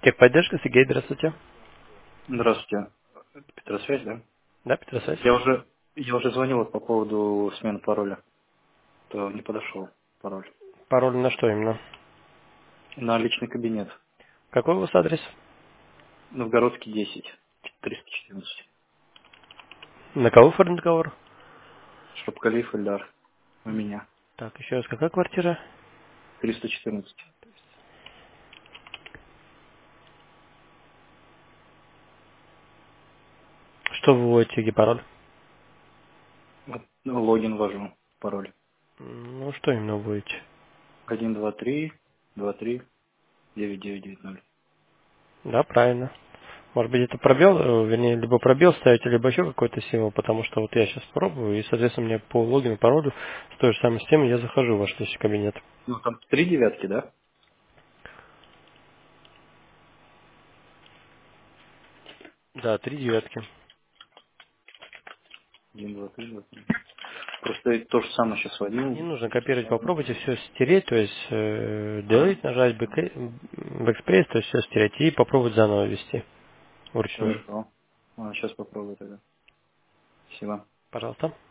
Техподдержка, Сергей, здравствуйте. Здравствуйте. Петросвязь, да? Да, Петросвязь. Я уже звонил вот по поводу смены пароля. То не подошел пароль. Пароль на что именно? На личный кабинет. Какой у вас адрес? Новгородский 10. 314. На кого оформлен договор? Шапкалиев Ильдар. У меня. Так, еще раз, какая квартира? 314. Что вы вводите, где пароль? Вот, ну, логин ввожу. Пароль. Ну, что именно вводите? 1, 2, 3, 2, 3, 9990. Да, правильно. Может быть, это пробел, вернее, либо пробел ставите, либо еще какой-то символ, потому что вот я сейчас пробую, и, соответственно, мне по логину, паролю с той же самой системой я захожу в ваш личный кабинет. Ну, там 3 девятки, да? Да, 3 девятки. 1, 2, 3, 2, 3. Просто я то же самое сейчас Не вводил. нужно копировать, попробуйте все стереть, то есть delete, нажать backspace, то есть все стереть, и попробовать заново ввести вручную. Хорошо. Сейчас попробую тогда. Спасибо. Пожалуйста.